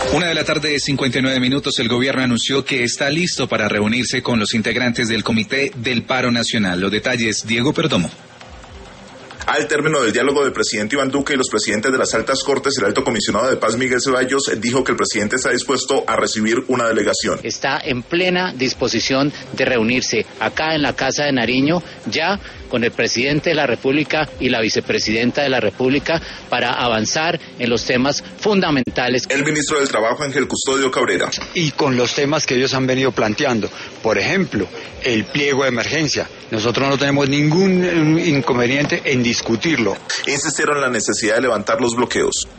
1:59 p.m. El gobierno anunció que está listo para reunirse con los integrantes del Comité del Paro Nacional. Los detalles, Diego Perdomo. Al término del diálogo del presidente Iván Duque y los presidentes de las altas cortes, el alto comisionado de paz Miguel Ceballos dijo que el presidente está dispuesto a recibir una delegación. Está en plena disposición de reunirse acá en la Casa de Nariño, ya con el presidente de la República y la vicepresidenta de la República, para avanzar en los temas fundamentales. El ministro del Trabajo, Ángel Custodio Cabrera. Y con los temas que ellos han venido planteando, por ejemplo, el pliego de emergencia. Nosotros no tenemos ningún inconveniente en discutirlo. Insistieron en la necesidad de levantar los bloqueos.